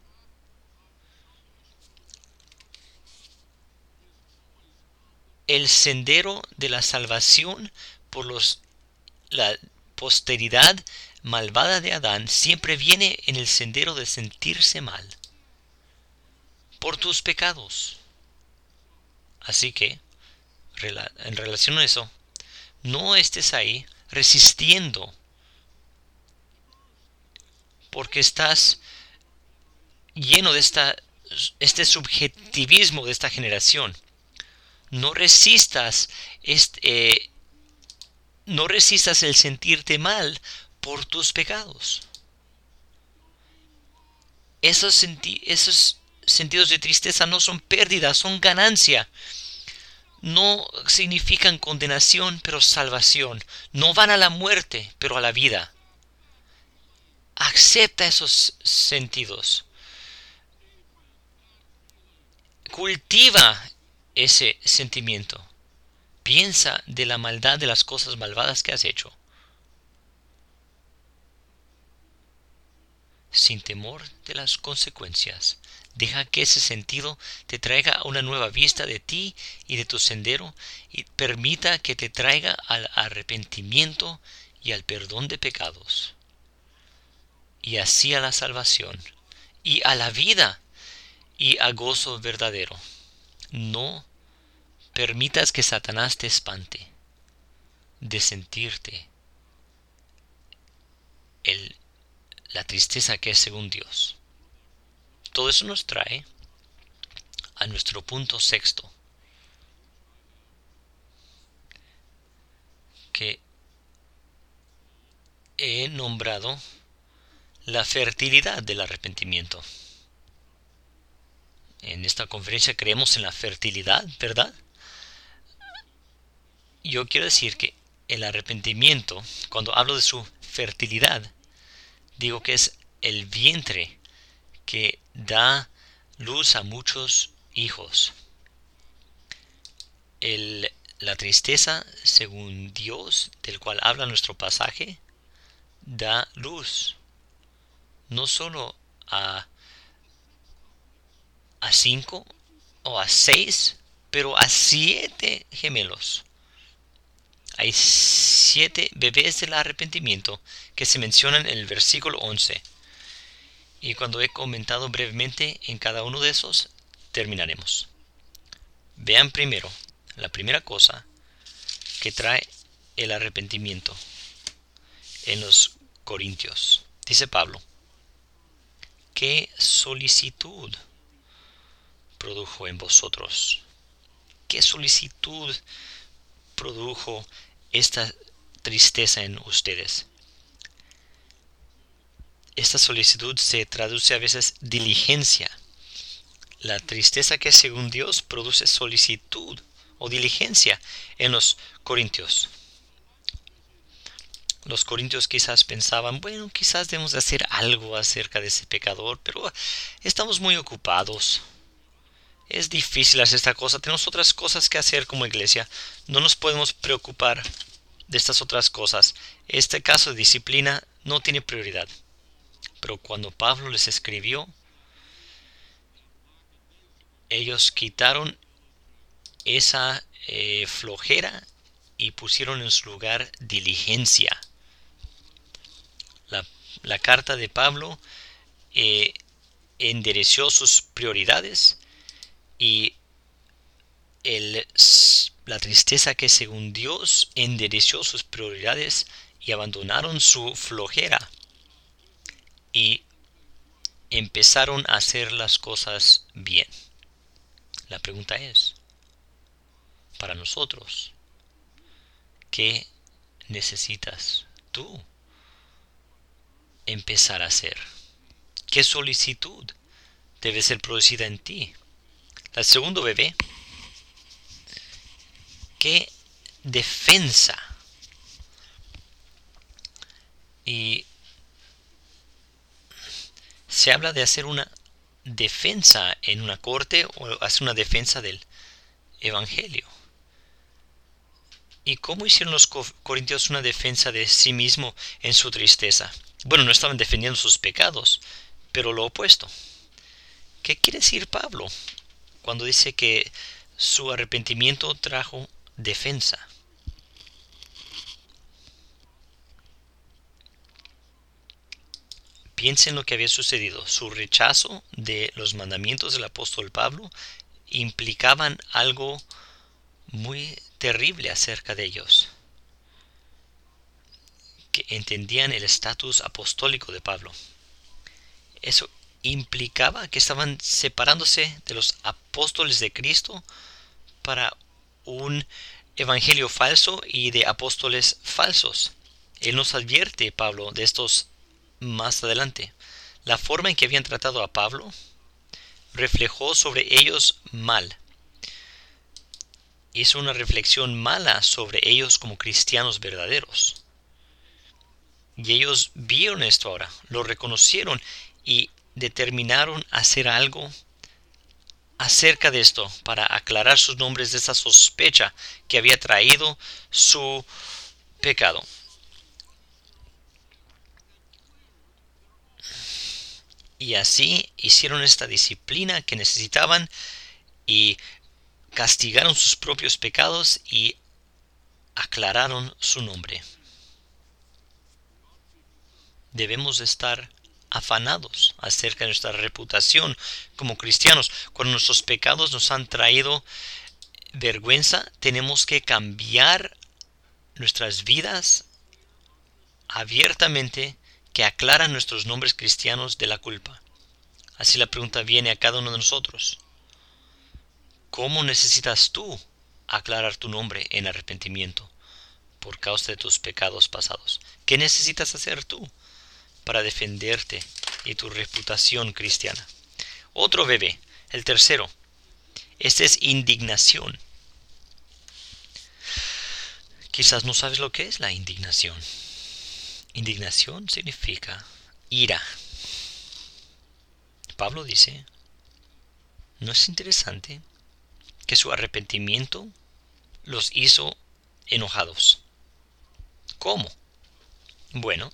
El sendero de la salvación por la posteridad malvada de Adán siempre viene en el sendero de sentirse mal por tus pecados. Así que, en relación a eso, no estés ahí resistiendo porque estás lleno de este subjetivismo de esta generación. No resistas no resistas el sentirte mal por tus pecados. Esos sentidos de tristeza no son pérdidas, son ganancia. No significan condenación, pero salvación. No van a la muerte, pero a la vida. Acepta esos sentidos. Cultiva ese sentimiento. Piensa de la maldad de las cosas malvadas que has hecho, sin temor de las consecuencias. Deja que ese sentido te traiga una nueva vista de ti y de tu sendero y permita que te traiga al arrepentimiento y al perdón de pecados, y así a la salvación y a la vida y a gozo verdadero. No permitas que Satanás te espante de sentirte la tristeza que es según Dios. Todo eso nos trae a nuestro punto sexto, que he nombrado la fertilidad del arrepentimiento. En esta conferencia creemos en la fertilidad, ¿verdad? Yo quiero decir que el arrepentimiento, cuando hablo de su fertilidad, digo que es el vientre que da luz a muchos hijos. La tristeza, según Dios, del cual habla nuestro pasaje, da luz no solo a 5 o a 6, pero a 7 gemelos. Hay 7 bebés del arrepentimiento que se mencionan en el versículo 11. Y cuando he comentado brevemente en cada uno de esos, terminaremos. Vean primero la primera cosa que trae el arrepentimiento en los Corintios. Dice Pablo: ¿qué solicitud produjo en vosotros? ¿Qué solicitud produjo esta tristeza en ustedes? Esta solicitud se traduce a veces diligencia. La tristeza que según Dios produce solicitud o diligencia en los corintios. Los corintios quizás pensaban, bueno, quizás debemos hacer algo acerca de ese pecador, pero estamos muy ocupados. Es difícil hacer esta cosa, tenemos otras cosas que hacer como iglesia, no nos podemos preocupar de estas otras cosas. Este caso de disciplina no tiene prioridad. Pero cuando Pablo les escribió, ellos quitaron esa flojera y pusieron en su lugar diligencia. La carta de Pablo endereció sus prioridades y la tristeza que según Dios endereció sus prioridades y abandonaron su flojera. Y empezaron a hacer las cosas bien. La pregunta es, para nosotros, ¿qué necesitas tú empezar a hacer? ¿Qué solicitud debe ser producida en ti? El segundo bebé, ¿qué defensa? Y se habla de hacer una defensa en una corte o hacer una defensa del evangelio. ¿Y cómo hicieron los corintios una defensa de sí mismo en su tristeza? Bueno, no estaban defendiendo sus pecados, pero lo opuesto. ¿Qué quiere decir Pablo cuando dice que su arrepentimiento trajo defensa? Piensen lo que había sucedido. Su rechazo de los mandamientos del apóstol Pablo implicaban algo muy terrible acerca de ellos, que entendían el estatus apostólico de Pablo. Eso implicaba que estaban separándose de los apóstoles de Cristo para un evangelio falso y de apóstoles falsos. Él nos advierte, Pablo, de estos más adelante. La forma en que habían tratado a Pablo reflejó sobre ellos mal. Hizo una reflexión mala sobre ellos como cristianos verdaderos. Y ellos vieron esto ahora, lo reconocieron y determinaron hacer algo acerca de esto para aclarar sus nombres de esa sospecha que había traído su pecado. Y así hicieron esta disciplina que necesitaban y castigaron sus propios pecados y aclararon su nombre. Debemos estar afanados acerca de nuestra reputación como cristianos. Cuando nuestros pecados nos han traído vergüenza, tenemos que cambiar nuestras vidas abiertamente, que aclaran nuestros nombres cristianos de la culpa. Así la pregunta viene a cada uno de nosotros: ¿cómo necesitas tú aclarar tu nombre en arrepentimiento por causa de tus pecados pasados? ¿Qué necesitas hacer tú para defenderte y tu reputación cristiana? Otro bebé, el tercero. Este es indignación. Quizás no sabes lo que es la indignación. Indignación significa ira. Pablo dice, ¿no es interesante que su arrepentimiento los hizo enojados? ¿Cómo? Bueno,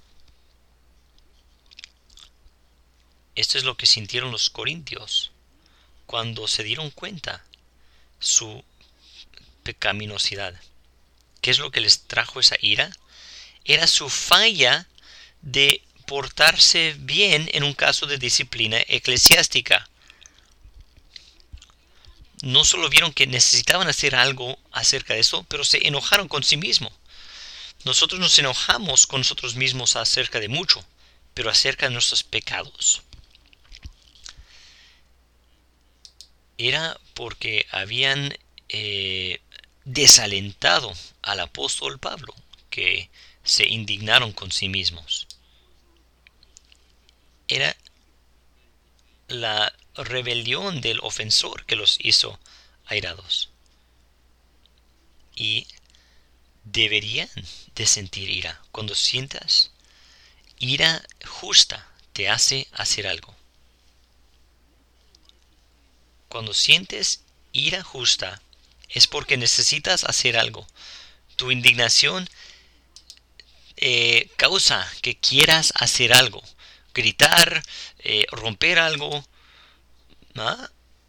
esto es lo que sintieron los corintios cuando se dieron cuenta su pecaminosidad. ¿Qué es lo que les trajo esa ira? Era su falla de portarse bien en un caso de disciplina eclesiástica. No solo vieron que necesitaban hacer algo acerca de eso, pero se enojaron con sí mismos. Nosotros nos enojamos con nosotros mismos acerca de mucho, pero acerca de nuestros pecados. Era porque habían desalentado al apóstol Pablo, que se indignaron con sí mismos. Era la rebelión del ofensor que los hizo airados. Y deberían de sentir ira. Cuando sientas ira justa, te hace hacer algo. Cuando sientes ira justa, es porque necesitas hacer algo. Tu indignación causa que quieras hacer algo. Gritar, romper algo. ¿Ah?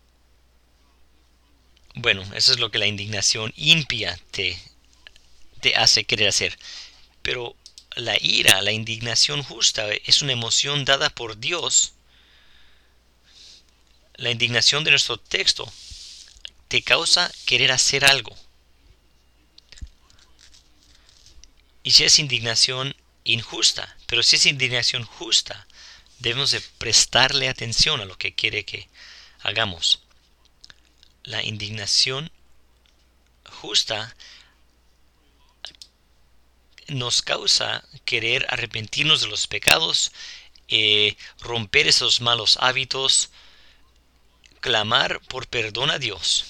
Bueno, eso es lo que la indignación impía te hace querer hacer. Pero la ira, la indignación justa, es una emoción dada por Dios. La indignación de nuestro texto te causa querer hacer algo. Y si es indignación injusta, pero si es indignación justa, Debemos de prestarle atención a lo que quiere que hagamos. La indignación justa nos causa querer arrepentirnos de los pecados, romper esos malos hábitos, clamar por perdón a Dios.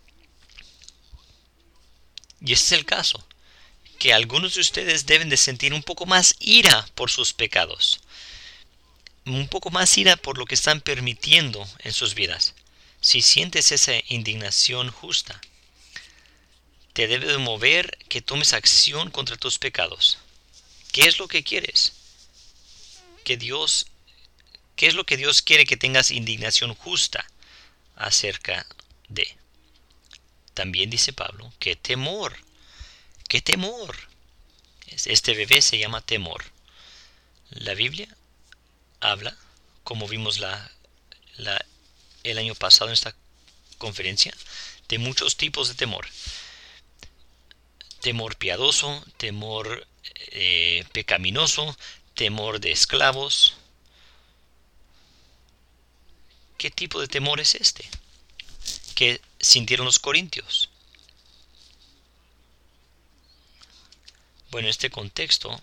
Y ese es el caso, que algunos de ustedes deben de sentir un poco más ira por sus pecados, un poco más ira por lo que están permitiendo en sus vidas. Si sientes esa indignación justa, te debe de mover que tomes acción contra tus pecados. ¿Qué es lo que quieres? ¿Qué es lo que Dios quiere que tengas indignación justa acerca de? También dice Pablo, qué temor. Este bebé se llama temor. La Biblia habla, como vimos el año pasado en esta conferencia, de muchos tipos de temor. Temor piadoso, temor pecaminoso, temor de esclavos. ¿Qué tipo de temor es este que sintieron los corintios? Bueno, este contexto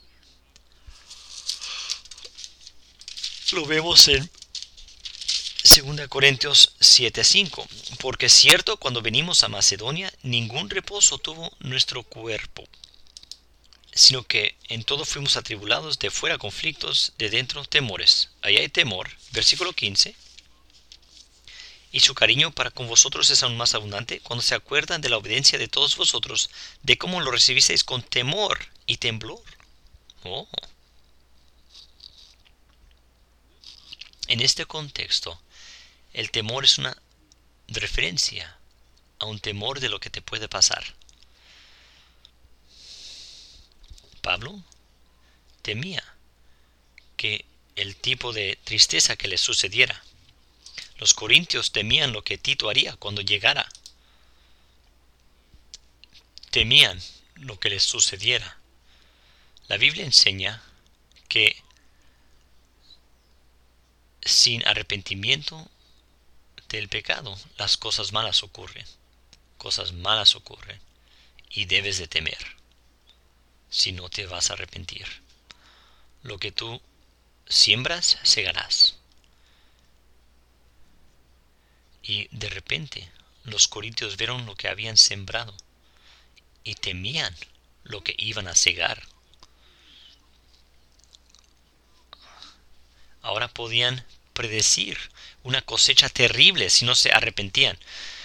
lo vemos en 2 Corintios 7:5. Porque es cierto, cuando venimos a Macedonia, ningún reposo tuvo nuestro cuerpo, sino que en todo fuimos atribulados, de fuera conflictos, de dentro temores. Ahí hay temor. Versículo 15. Y su cariño para con vosotros es aún más abundante cuando se acuerdan de la obediencia de todos vosotros, de cómo lo recibisteis con temor y temblor. Oh. En este contexto, el temor es una referencia a un temor de lo que te puede pasar. Pablo temía que el tipo de tristeza que le sucediera. Los corintios temían lo que Tito haría cuando llegara. Temían lo que les sucediera. La Biblia enseña que sin arrepentimiento del pecado, las cosas malas ocurren. Cosas malas ocurren y debes de temer. Si no te vas a arrepentir. Lo que tú siembras, segarás. Y de repente los corintios vieron lo que habían sembrado y temían lo que iban a segar. Ahora podían predecir una cosecha terrible si no se arrepentían.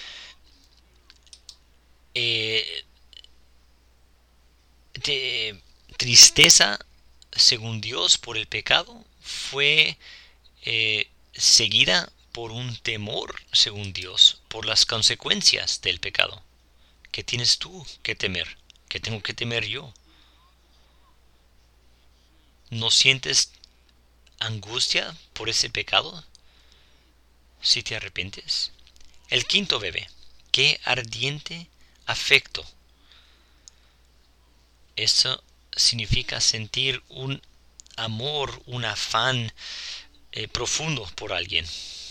Tristeza, según Dios, por el pecado fue seguida por un temor, según Dios, por las consecuencias del pecado. ¿Qué tienes tú que temer? ¿Qué tengo que temer yo? ¿No sientes angustia por ese pecado si te arrepientes? El quinto bebé, qué ardiente afecto. Eso significa sentir un amor, un afán profundo por alguien.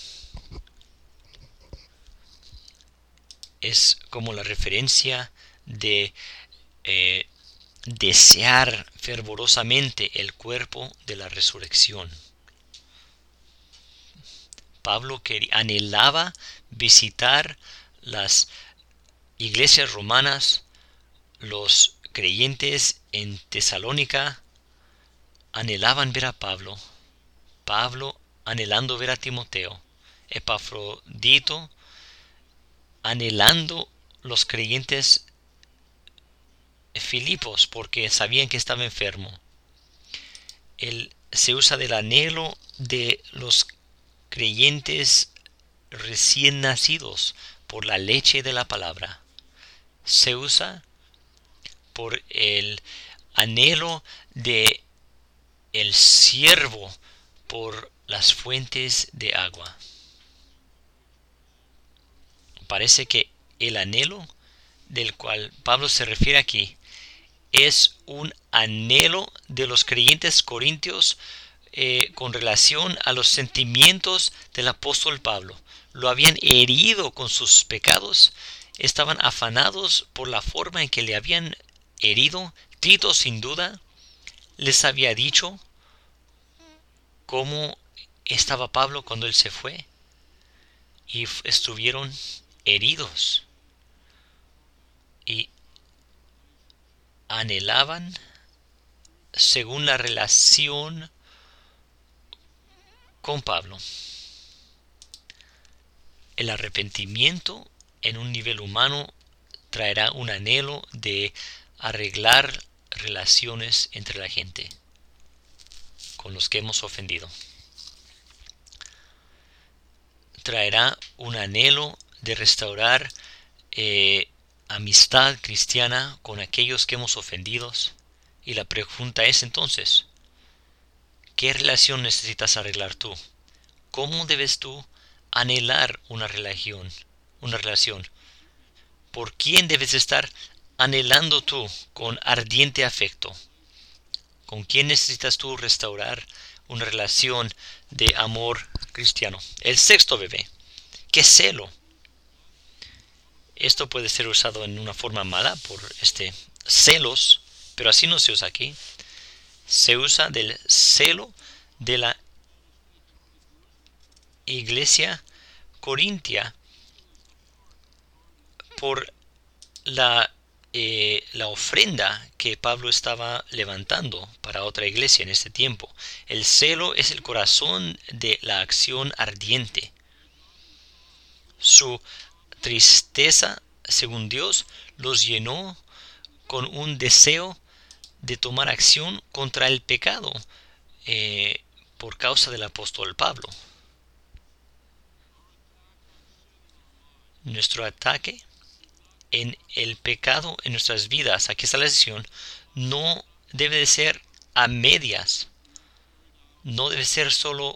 Es como la referencia de desear fervorosamente el cuerpo de la resurrección. Pablo anhelaba visitar las iglesias romanas, los creyentes en Tesalónica anhelaban ver a Pablo, Pablo anhelando ver a Timoteo, Epafrodito anhelando los creyentes Filipos porque sabían que estaba enfermo. Se usa del anhelo de los creyentes recién nacidos por la leche de la palabra. Se usa por el anhelo de el siervo por las fuentes de agua. Parece que el anhelo del cual Pablo se refiere aquí es un anhelo de los creyentes corintios con relación a los sentimientos del apóstol Pablo. Lo habían herido con sus pecados, estaban afanados por la forma en que le habían herido. Tito, sin duda, les había dicho cómo estaba Pablo cuando él se fue, y estuvieron heridos y anhelaban, según la relación con Pablo, el arrepentimiento en un nivel humano traerá un anhelo de arreglar relaciones entre la gente con los que hemos ofendido. Traerá un anhelo de restaurar amistad cristiana con aquellos que hemos ofendido. Y la pregunta es entonces, ¿qué relación necesitas arreglar tú? ¿Cómo debes tú anhelar una relación? ¿Por quién debes estar anhelando tú con ardiente afecto? ¿Con quién necesitas tú restaurar una relación de amor cristiano? El sexto bebé, ¿qué celo? Esto puede ser usado en una forma mala por celos, pero así no se usa aquí. Se usa del celo de la iglesia corintia por la ofrenda que Pablo estaba levantando para otra iglesia en este tiempo. El celo es el corazón de la acción ardiente. Su tristeza, según Dios, los llenó con un deseo de tomar acción contra el pecado por causa del apóstol Pablo. Nuestro ataque en el pecado en nuestras vidas, aquí está la decisión, no debe de ser a medias, no debe ser solo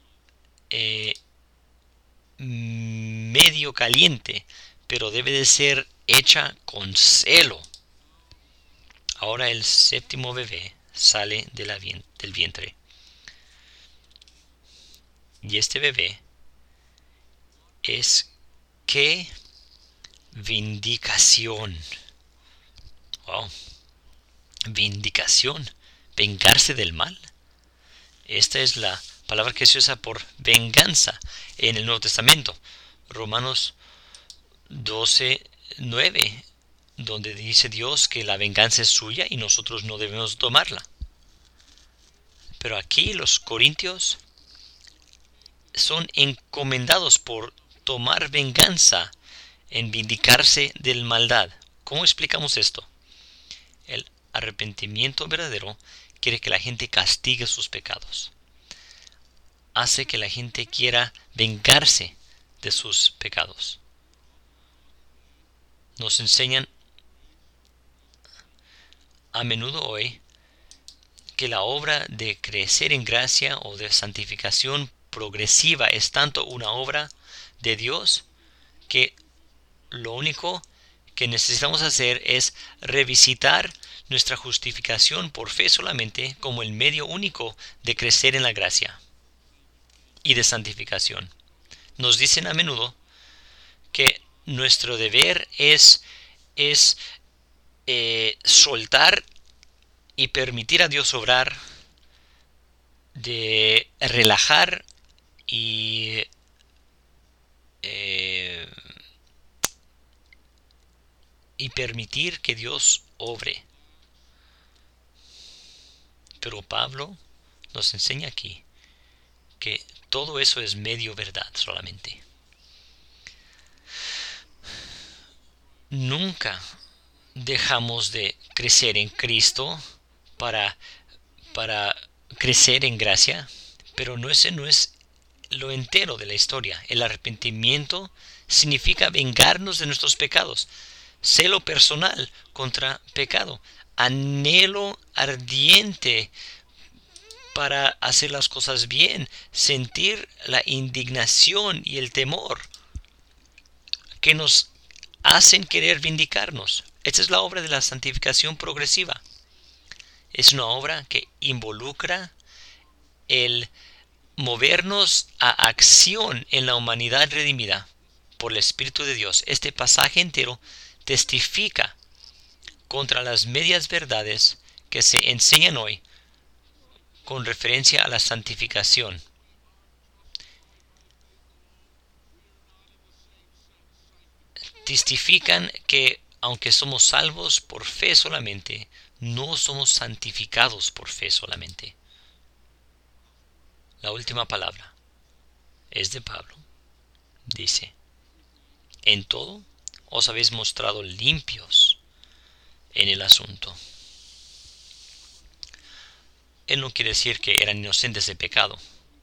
medio caliente, pero debe de ser hecha con celo. Ahora el séptimo bebé sale del vientre. Y este bebé es ¿qué? Vindicación. Wow. Vindicación. Vengarse del mal. Esta es la palabra que se usa por venganza en el Nuevo Testamento. Romanos 12:9, donde dice Dios que la venganza es suya y nosotros no debemos tomarla. Pero aquí los corintios son encomendados por tomar venganza en vindicarse del maldad. ¿Cómo explicamos esto? El arrepentimiento verdadero quiere que la gente castigue sus pecados. Hace que la gente quiera vengarse de sus pecados. Nos enseñan a menudo hoy que la obra de crecer en gracia o de santificación progresiva es tanto una obra de Dios que lo único que necesitamos hacer es revisitar nuestra justificación por fe solamente como el medio único de crecer en la gracia y de santificación. Nos dicen a menudo que nuestro deber es soltar y permitir a Dios obrar, de relajar y permitir que Dios obre. Pero Pablo nos enseña aquí que todo eso es medio verdad solamente. Nunca dejamos de crecer en Cristo para crecer en gracia, pero ese no es lo entero de la historia. El arrepentimiento significa vengarnos de nuestros pecados, celo personal contra pecado, anhelo ardiente para hacer las cosas bien, sentir la indignación y el temor que nos hacen querer vindicarnos. Esta es la obra de la santificación progresiva. Es una obra que involucra el movernos a acción en la humanidad redimida por el Espíritu de Dios. Este pasaje entero testifica contra las medias verdades que se enseñan hoy con referencia a la santificación. Testifican que aunque somos salvos por fe solamente, no somos santificados por fe solamente. La última palabra es de Pablo. Dice: en todo os habéis mostrado limpios en el asunto. Él no quiere decir que eran inocentes de pecado.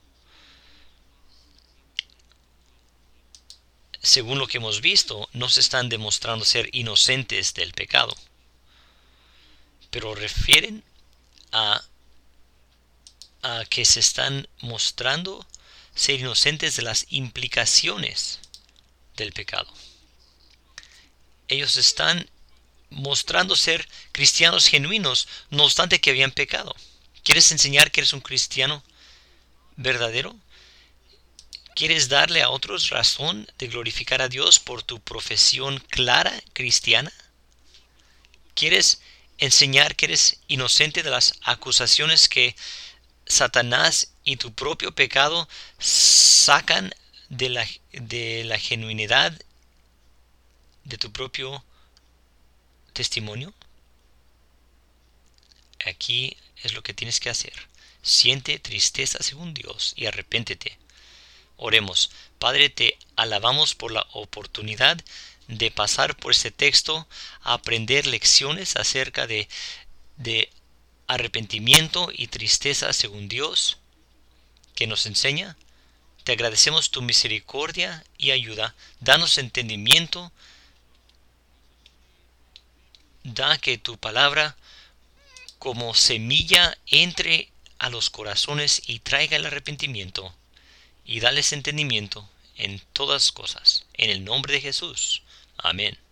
Según lo que hemos visto, no se están demostrando ser inocentes del pecado, pero refieren a que se están mostrando ser inocentes de las implicaciones del pecado. Ellos están mostrando ser cristianos genuinos, no obstante que habían pecado. ¿Quieres enseñar que eres un cristiano verdadero? ¿Quieres darle a otros razón de glorificar a Dios por tu profesión clara cristiana? ¿Quieres enseñar que eres inocente de las acusaciones que Satanás y tu propio pecado sacan de la genuinidad de tu propio testimonio? Aquí es lo que tienes que hacer. Siente tristeza según Dios y arrepéntete. Oremos. Padre, te alabamos por la oportunidad de pasar por este texto, a aprender lecciones acerca de arrepentimiento y tristeza según Dios, que nos enseña. Te agradecemos tu misericordia y ayuda. Danos entendimiento. Da que tu palabra como semilla entre a los corazones y traiga el arrepentimiento, y dales entendimiento en todas cosas. En el nombre de Jesús. Amén.